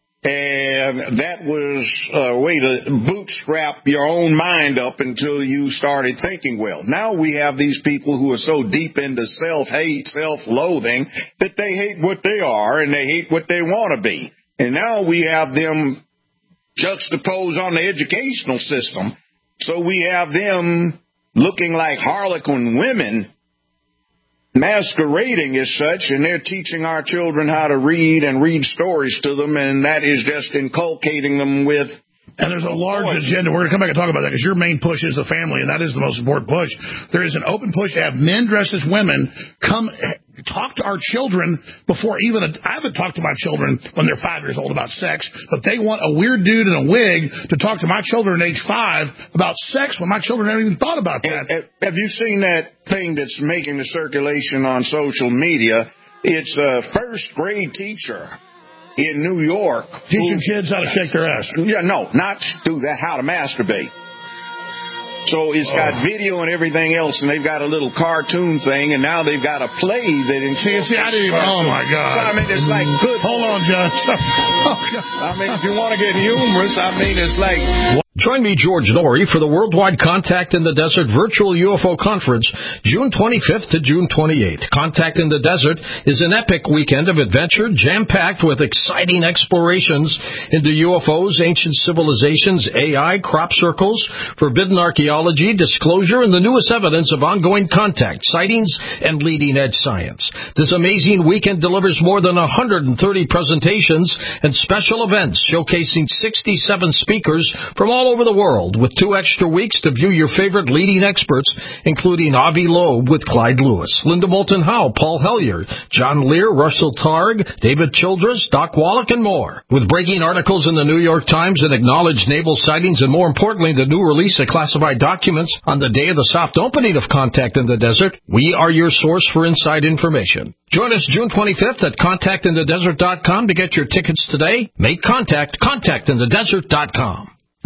And that was a way to bootstrap your own mind up until you started thinking well. Now we have these people who are so deep into self-hate, self-loathing, that they hate what they are and they hate what they want to be. And now we have them juxtaposed on the educational system. So we have them looking like Harlequin women, masquerading as such, and they're teaching our children how to read and read stories to them, and that is just inculcating them with... And there's a large agenda. We're going to come back and talk about that, because your main push is the family, and that is the most important push. There is an open push to have men dressed as women come talk to our children before even... A, I haven't talked to my children when they're five years old about sex, but they want a weird dude in a wig to talk to my children at age five about sex when my children haven't even thought about that. And, have you seen that thing that's making the circulation on social media? It's a first grade teacher in New York teaching who, kids how to shake their ass. Yeah, no, not do that, how to masturbate. So it's got oh. video and everything else, and they've got a little cartoon thing, and now they've got a play that... See, see, I didn't even... Oh, my God. So, I mean, it's like good... Hold on, Judge. Oh, I mean, if you want to get humorous, I mean, it's like... Join me, George Norrie, for the Worldwide Contact in the Desert Virtual U F O Conference, June twenty-fifth to June twenty-eighth. Contact in the Desert is an epic weekend of adventure, jam-packed with exciting explorations into U F Os, ancient civilizations, A I, crop circles, forbidden archaeology, disclosure, and the newest evidence of ongoing contact, sightings, and leading-edge science. This amazing weekend delivers more than one hundred thirty presentations and special events showcasing sixty-seven speakers from all over the world, with two extra weeks to view your favorite leading experts, including Avi Loeb with Clyde Lewis, Linda Moulton Howe, Paul Hellyer, John Lear, Russell Targ, David Childress, Doc Wallach, and more. With breaking articles in the New York Times and acknowledged naval sightings, and more importantly, the new release of classified documents on the day of the soft opening of Contact in the Desert, we are your source for inside information. Join us June twenty-fifth at contact in the desert dot com to get your tickets today. Make contact, contact in the desert dot com.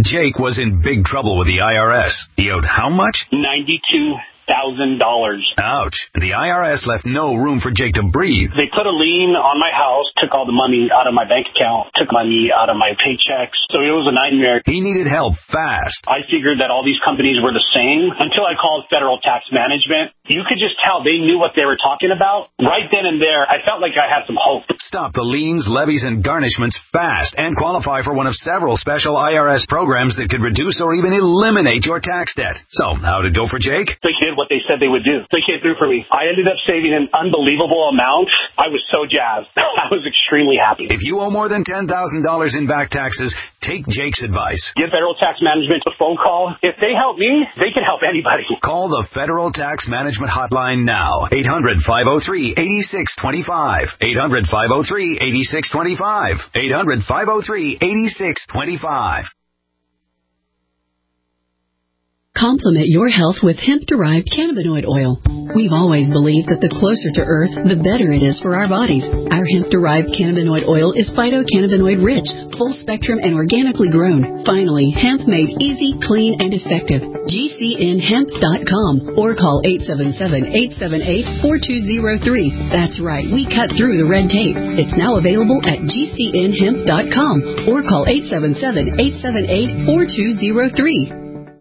Jake was in big trouble with the I R S. He owed how much? ninety-two thousand dollars. Ouch. The I R S left no room for Jake to breathe. They put a lien on my house, took all the money out of my bank account, took money out of my paychecks. So it was a nightmare. He needed help fast. I figured that all these companies were the same until I called Federal Tax Management. You could just tell they knew what they were talking about. Right then and there, I felt like I had some hope. Stop the liens, levies, and garnishments fast and qualify for one of several special I R S programs that could reduce or even eliminate your tax debt. So, how'd it go for Jake? They did what they said they would do. They came through for me. I ended up saving an unbelievable amount. I was so jazzed. I was extremely happy. If you owe more than ten thousand dollars in back taxes, take Jake's advice. Give Federal Tax Management a phone call. If they help me, they can help anybody. Call the Federal Tax Management Hotline now. eight hundred, five oh three, eight six two five. eight hundred, five oh three, eight six two five. eight hundred, five oh three, eight six two five. Complement your health with hemp-derived cannabinoid oil. We've always believed that the closer to Earth, the better it is for our bodies. Our hemp-derived cannabinoid oil is phytocannabinoid-rich, full-spectrum, and organically grown. Finally, hemp made easy, clean, and effective. G C N hemp dot com or call eight seven seven, eight seven eight, four two zero three. That's right, we cut through the red tape. It's now available at G C N hemp dot com or call eight seven seven, eight seven eight, four two zero three.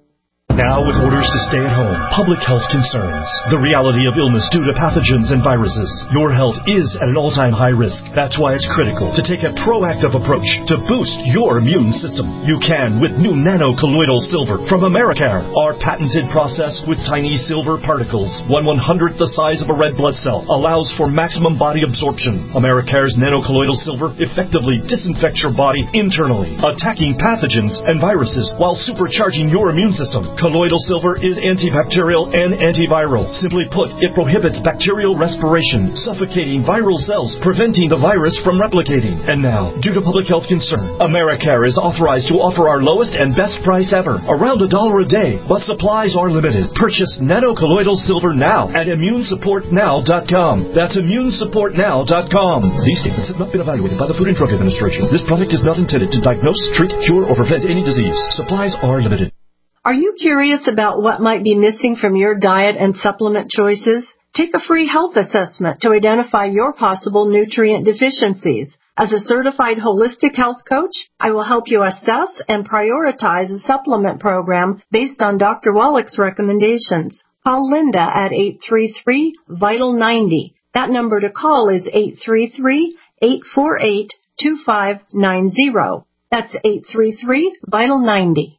Now with orders to stay at home, public health concerns, the reality of illness due to pathogens and viruses, your health is at an all-time high risk. That's why it's critical to take a proactive approach to boost your immune system. You can with new nano-colloidal silver from Americare. Our patented process with tiny silver particles, one one-hundredth the size of a red blood cell, allows for maximum body absorption. Americare's nano-colloidal silver effectively disinfects your body internally, attacking pathogens and viruses while supercharging your immune system. Colloidal silver is antibacterial and antiviral. Simply put, it prohibits bacterial respiration, suffocating viral cells, preventing the virus from replicating. And now, due to public health concern, Americare is authorized to offer our lowest and best price ever, around a dollar a day, but supplies are limited. Purchase nano-colloidal silver now at immune support now dot com. That's immune support now dot com. These statements have not been evaluated by the Food and Drug Administration. This product is not intended to diagnose, treat, cure, or prevent any disease. Supplies are limited. Are you curious about what might be missing from your diet and supplement choices? Take a free health assessment to identify your possible nutrient deficiencies. As a certified holistic health coach, I will help you assess and prioritize a supplement program based on Doctor Wallach's recommendations. Call Linda at eight three three, vital ninety. That number to call is eight three three, eight four eight, two five nine zero. That's eight three three, vital ninety.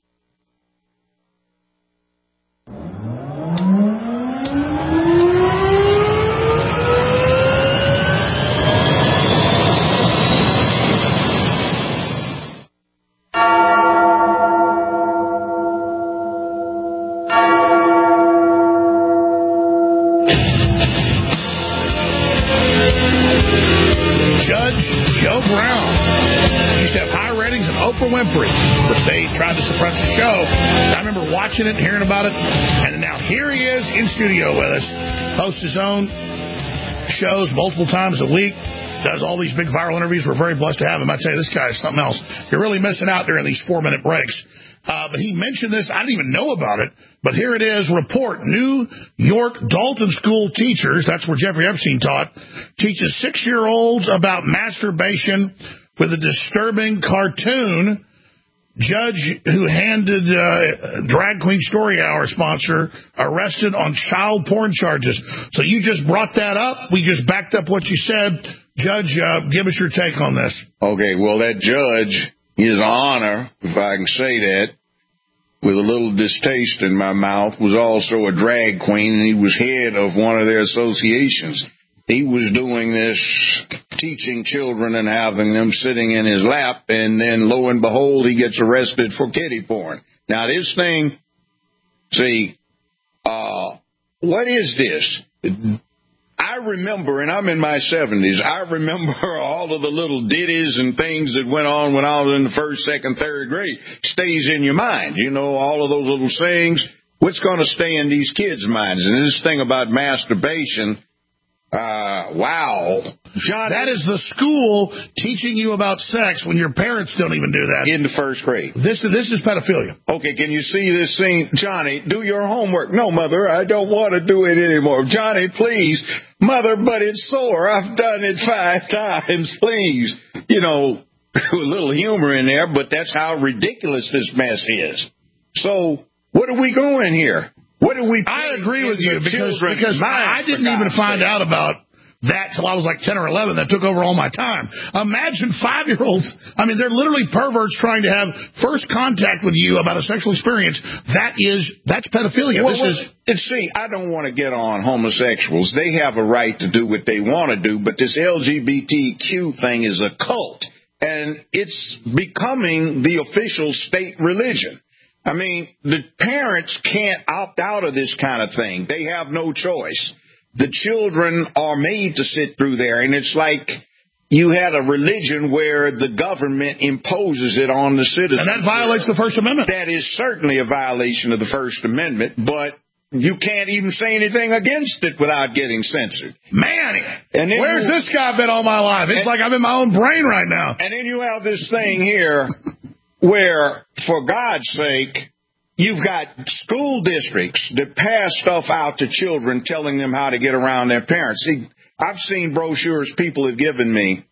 Oprah Winfrey, but they tried to suppress the show. I remember watching it, hearing about it, and now here he is in studio with us. Hosts his own shows multiple times a week, does all these big viral interviews. We're very blessed to have him. I tell you, this guy is something else. You're really missing out during these four-minute breaks. Uh, but he mentioned this. I didn't even know about it, but here it is. Report: New York Dalton School teachers, that's where Jeffrey Epstein taught, teaches six-year-olds about masturbation with a disturbing cartoon. Judge who handed uh, Drag Queen Story Hour sponsor arrested on child porn charges. So you just brought that up. We just backed up what you said. Judge, uh, give us your take on this. Okay, well, that judge, his honor, if I can say that, with a little distaste in my mouth, was also a drag queen, and he was head of one of their associations. He was doing this, teaching children and having them sitting in his lap, and then, lo and behold, he gets arrested for kiddie porn. Now, this thing, see, uh, what is this? I remember, and I'm in my seventies, I remember all of the little ditties and things that went on when I was in the first, second, third grade. Stays in your mind, you know, all of those little sayings. What's going to stay in these kids' minds? And this thing about masturbation, Uh, wow. John, that is the school teaching you about sex when your parents don't even do that. In the first grade. This, this is pedophilia. Okay, can you see this scene? Johnny, do your homework. No, Mother, I don't want to do it anymore. Johnny, please. Mother, but it's sore. I've done it five times. Please. You know, a little humor in there, but that's how ridiculous this mess is. So, what are we going here? What are we? I agree with you because, because I didn't even find out about that till I was like ten or eleven. That took over all my time. Imagine five-year-olds. I mean, they're literally perverts trying to have first contact with you about a sexual experience. That is, that's pedophilia. Well, this well, is. And see, I don't want to get on homosexuals. They have a right to do what they want to do, but this L G B T Q thing is a cult, and it's becoming the official state religion. I mean, the parents can't opt out of this kind of thing. They have no choice. The children are made to sit through there, and it's like you had a religion where the government imposes it on the citizens. And that violates the First Amendment. That is certainly a violation of the First Amendment, but you can't even say anything against it without getting censored. Man, and where's you, this guy been all my life? It's and, like I'm in my own brain right now. And then you have this thing here where, for God's sake, you've got school districts that pass stuff out to children telling them how to get around their parents. See, I've seen brochures people have given me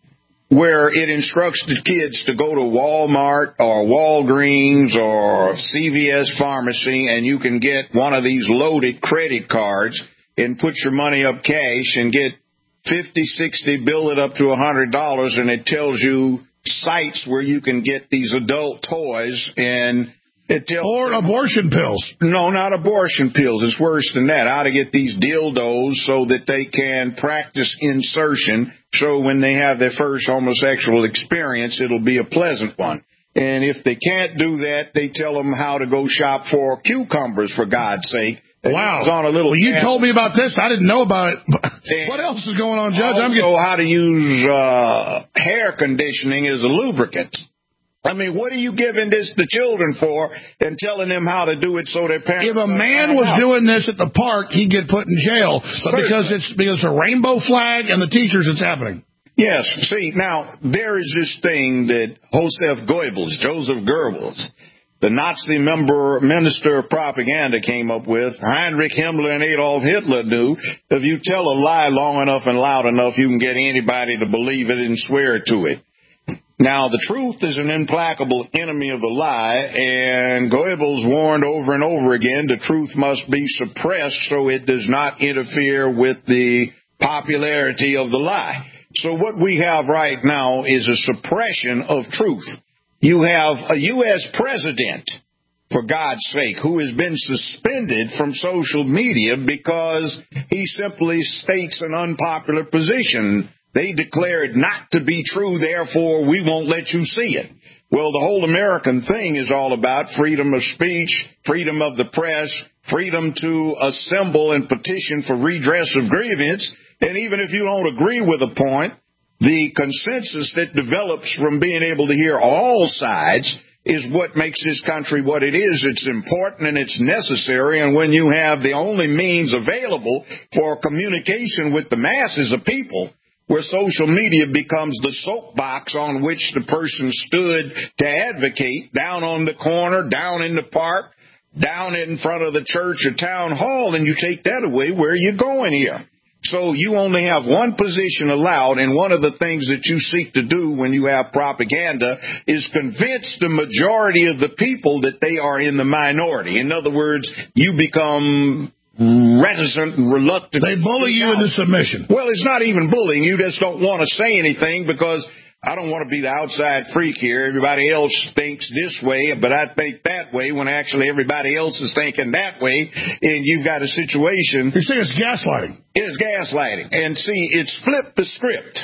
where it instructs the kids to go to Walmart or Walgreens or C V S Pharmacy, and you can get one of these loaded credit cards and put your money up cash and get fifty, sixty, bill it up to one hundred dollars, and it tells you sites where you can get these adult toys and it tells or abortion pills. No, not abortion pills. It's worse than that. How to get these dildos so that they can practice insertion, so when they have their first homosexual experience, it'll be a pleasant one. And if they can't do that, they tell them how to go shop for cucumbers, for God's sake. Wow. On a little well, you app. told me about this. I didn't know about it. What else is going on, Judge? Also, I'm getting... how to use uh, hair conditioning as a lubricant. I mean, what are you giving this to children for and telling them how to do it so their parents... If a man was out. doing this at the park, he'd get put in jail. But Certainly. because it's because it's a rainbow flag and the teachers, it's happening. Yes. See, now, there is this thing that Joseph Goebbels, Joseph Goebbels, the Nazi member, minister of propaganda, came up with. Heinrich Himmler and Adolf Hitler knew. If you tell a lie long enough and loud enough, you can get anybody to believe it and swear to it. Now, the truth is an implacable enemy of the lie, and Goebbels warned over and over again the truth must be suppressed so it does not interfere with the popularity of the lie. So what we have right now is a suppression of truth. You have a U S president, for God's sake, who has been suspended from social media because he simply states an unpopular position. They declare it not to be true, therefore we won't let you see it. Well, the whole American thing is all about freedom of speech, freedom of the press, freedom to assemble and petition for redress of grievance. And even if you don't agree with a point, the consensus that develops from being able to hear all sides is what makes this country what it is. It's important and it's necessary, and when you have the only means available for communication with the masses of people, where social media becomes the soapbox on which the person stood to advocate, down on the corner, down in the park, down in front of the church or town hall, and you take that away, where are you going here? So you only have one position allowed, and one of the things that you seek to do when you have propaganda is convince the majority of the people that they are in the minority. In other words, you become reticent and reluctant. They bully you into submission. Well, it's not even bullying. You just don't want to say anything because I don't want to be the outside freak here. Everybody else thinks this way, but I think that way, when actually everybody else is thinking that way, and you've got a situation. You're saying it's gaslighting. It's gaslighting. And see, it's flip the script.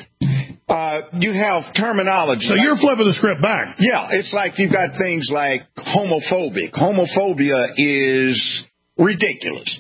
Uh, you have terminology. So you're flipping the script back. Yeah, it's like you've got things like homophobic. Homophobia is ridiculous.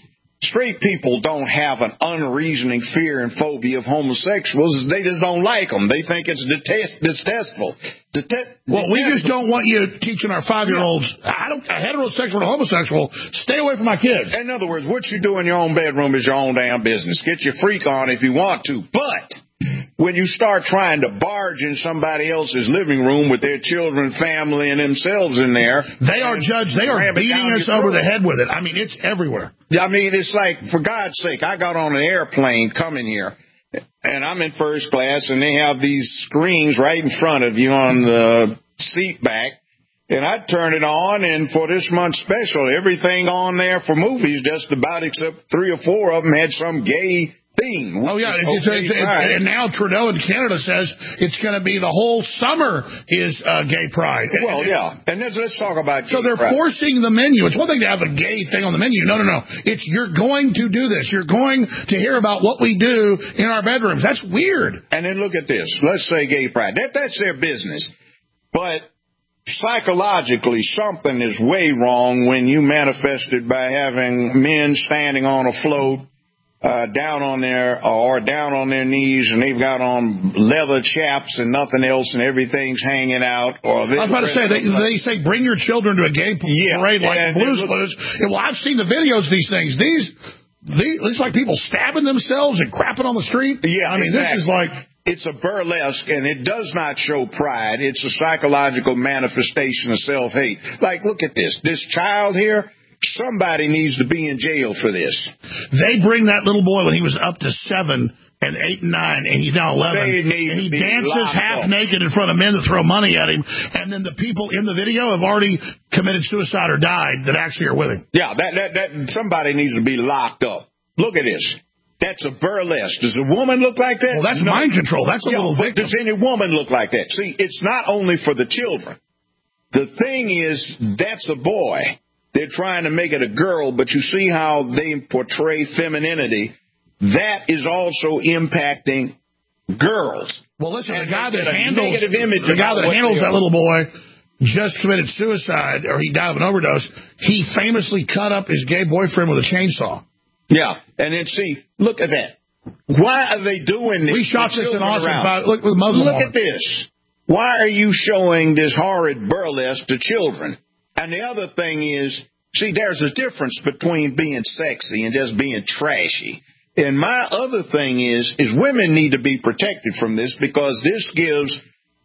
straight people don't have an unreasoning fear and phobia of homosexuals. They just don't like them. They think it's detest, distasteful. Detest, well, we just don't want you teaching our five-year-olds, I don't, a heterosexual or homosexual, stay away from my kids. In other words, what you do in your own bedroom is your own damn business. Get your freak on if you want to. But when you start trying to barge in somebody else's living room with their children, family, and themselves in there. They are judged. They are beating us over the head with it. I mean, it's everywhere. I mean, it's like, for God's sake, I got on an airplane coming here, and I'm in first class, and they have these screens right in front of you on the seat back. And I turn it on, and for this month's special, everything on there for movies, just about except three or four of them had some gay theme. Oh, yeah. It's, it's, it's, and now Trudeau in Canada says it's going to be the whole summer is uh, gay pride. Well, and, yeah. And let's, let's talk about So gay they're pride. forcing the menu. It's one thing to have a gay thing on the menu. No, no, no. It's you're going to do this. You're going to hear about what we do in our bedrooms. That's weird. And then look at this. Let's say gay pride. That That's their business. But psychologically, something is way wrong when you manifest it by having men standing on a float, Uh, down on their or down on their knees, and they've got on leather chaps and nothing else, and everything's hanging out. Or I was about to say they, they say bring your children to a gay parade yeah, like Blues Clues. Well, I've seen the videos of these things. These, these it's like people stabbing themselves and crapping on the street. Yeah, I mean exactly. this is like. It's a burlesque, and it does not show pride. It's a psychological manifestation of self-hate. Like, look at this. This child here. Somebody needs to be in jail for this. They bring that little boy when he was up to seven and eight and nine, and he's now eleven. They need and he to be dances half up. naked in front of men that throw money at him. And then the people in the video have already committed suicide or died that actually are with him. Yeah, that that that somebody needs to be locked up. Look at this. That's a burlesque. Does a woman look like that? Well, that's no. mind control. That's a yeah, little victim. Does any woman look like that? See, it's not only for the children. The thing is, that's a boy. They're trying to make it a girl, but you see how they portray femininity. That is also impacting girls. Well, listen, and the guy that handles image the guy that handles that little boy just committed suicide, or he died of an overdose. He famously cut up his gay boyfriend with a chainsaw. Yeah, and then see, look at that. Why are they doing this? We shot this in Austin. Five, look with Muslim Look woman. at this. Why are you showing this horrid burlesque to children? And the other thing is, see, there's a difference between being sexy and just being trashy. And my other thing is, is women need to be protected from this because this gives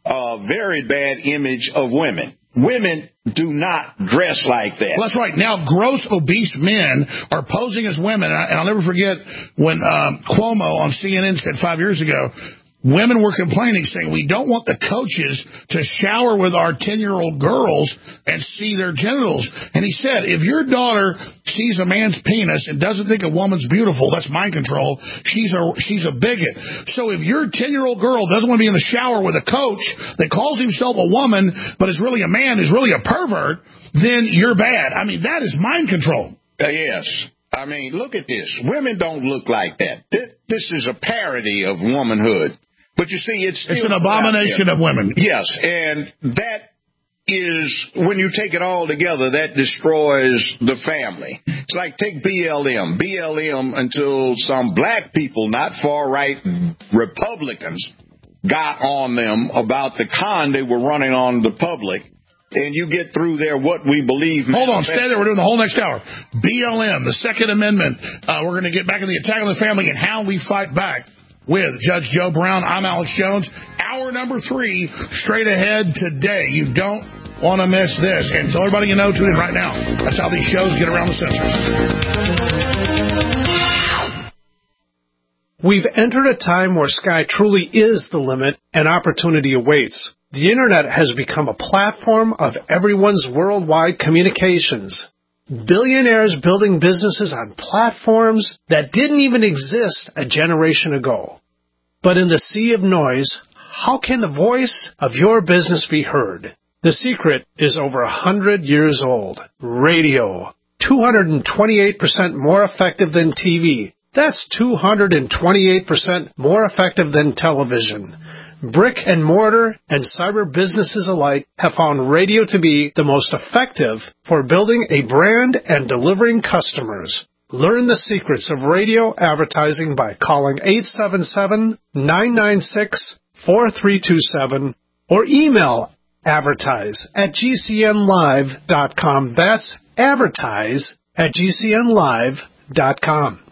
a very bad image of women. Women do not dress like that. Well, that's right. Now, gross, obese men are posing as women. And, I, and I'll never forget when um, Cuomo on C N N said five years ago, women were complaining, saying, we don't want the coaches to shower with our ten-year-old girls and see their genitals. And he said, if your daughter sees a man's penis and doesn't think a woman's beautiful, that's mind control, she's a she's a bigot. So if your ten-year-old girl doesn't want to be in the shower with a coach that calls himself a woman but is really a man, is really a pervert, then you're bad. I mean, that is mind control. Uh, yes. I mean, look at this. Women don't look like that. This is a parody of womanhood. But you see, it's still it's an abomination of women. Yes, and that is, when you take it all together, that destroys the family. It's like take B L M. B L M, until some black people, not far-right Republicans, got on them about the con they were running on the public. And you get through there what we believe. Hold on, stay there. We're doing the whole next hour. B L M, the Second Amendment. Uh, we're going to get back in the attack on the family and how we fight back. With Judge Joe Brown, I'm Alex Jones. Hour number three, straight ahead today. You don't want to miss this. And tell everybody you know, tune in right now. That's how these shows get around the censors. We've entered a time where sky truly is the limit and opportunity awaits. The Internet has become a platform of everyone's worldwide communications. Billionaires building businesses on platforms that didn't even exist a generation ago. But in the sea of noise, how can the voice of your business be heard? The secret is over a hundred years old. Radio. two hundred twenty-eight percent more effective than T V. That's two hundred twenty-eight percent more effective than television. Brick and mortar and cyber businesses alike have found radio to be the most effective for building a brand and delivering customers. Learn the secrets of radio advertising by calling eight seven seven, nine nine six, four three two seven or email advertise at g c n live dot com. That's advertise at g c n live dot com.